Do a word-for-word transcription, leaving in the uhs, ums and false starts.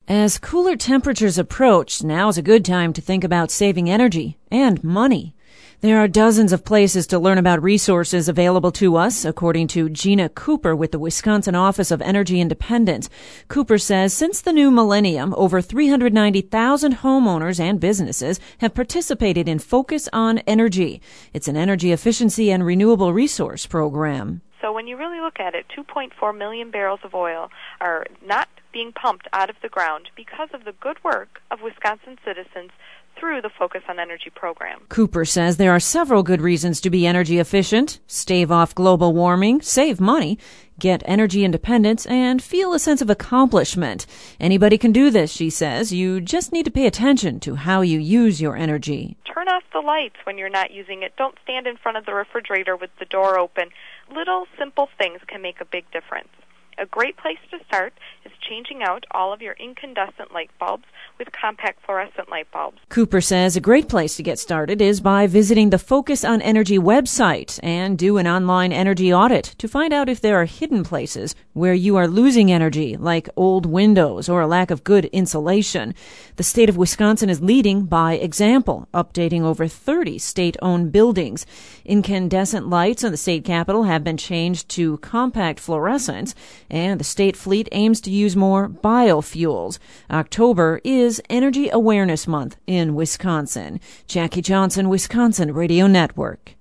As cooler temperatures approach, now's a good time to think about saving energy and money. There are dozens of places to learn about resources available to us, according to Gina Cooper with the Wisconsin Office of Energy Independence. Cooper says since the new millennium, over three hundred ninety thousand homeowners and businesses have participated in Focus on Energy. It's an energy efficiency and renewable resource program. So when you really look at it, two point four million barrels of oil are not being pumped out of the ground because of the good work of Wisconsin citizens through the Focus on Energy program. Cooper says there are several good reasons to be energy efficient, stave off global warming, save money, get energy independence, and feel a sense of accomplishment. Anybody can do this, she says. You just need to pay attention to how you use your energy. Turn off the lights when you're not using it. Don't stand in front of the refrigerator with the door open. Little simple things can make a big difference. A great place to start is changing out all of your incandescent light bulbs with compact fluorescent light bulbs. Cooper says a great place to get started is by visiting the Focus on Energy website and do an online energy audit to find out if there are hidden places where you are losing energy, like old windows or a lack of good insulation. The state of Wisconsin is leading by example, updating over thirty state-owned buildings. Incandescent lights in the state capitol have been changed to compact fluorescents, and the state fleet aims to use more biofuels. October is Energy Awareness Month in Wisconsin. Jackie Johnson, Wisconsin Radio Network.